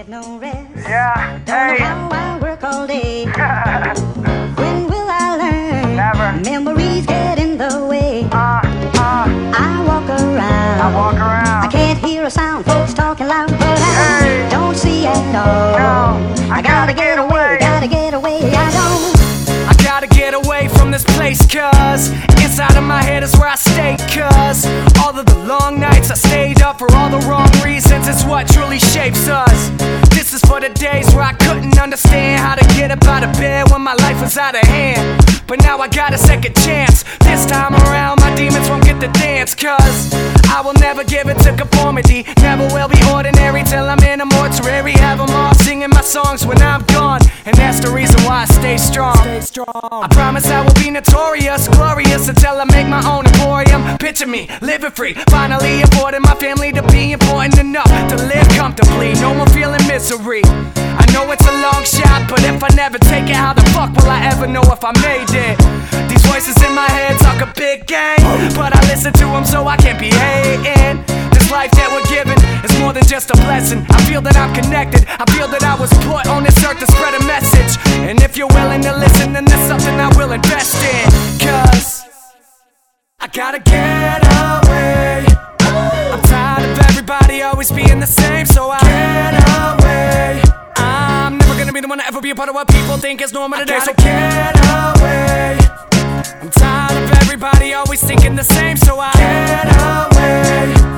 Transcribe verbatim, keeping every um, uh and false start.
get no rest. Yeah, Don't hey. know how I work all day. When will I learn? Never. Memories get in the way. Uh, uh, I walk around. I walk around. I can't hear a sound, folks talking loud, but I Hey. don't see at all. No, I gotta get away, gotta get away. I don't. I gotta get away from this place, cause inside of my head is where I stay. Cause all of the long nights I stayed up for all the wrong reasons is what truly shapes us. This is for the days where I couldn't understand how to get up out of bed when my life was out of hand. But now I got a second chance. This time around my demons won't get the dance. Cause I will never give it to conformity. Never will be ordinary till I'm in a mortuary. Have them all singing my songs when I'm gone. And that's the reason why I stay strong. Stay strong. I promise I will be notorious, glorious until I make my own emporium. Picture me, living free, finally affording my family to be important enough to live comfortably. No more feeling misery. I know it's a long shot, but if I never take it, how the fuck will I ever know if I made it? These voices in my head talk a big game, but I listen to them so I can't be hating. This life that we're given is more than just a blessing. I feel that I'm connected, I feel that I was put on this earth to spread a message. And if you're willing to listen, then there's something I will invest in. Cause I gotta get away. I'm tired of everybody always being the same, so I get away. I'm never gonna be the one to ever be a part of what people think is normal today, so get away. I'm tired of everybody always thinking the same, so I get away.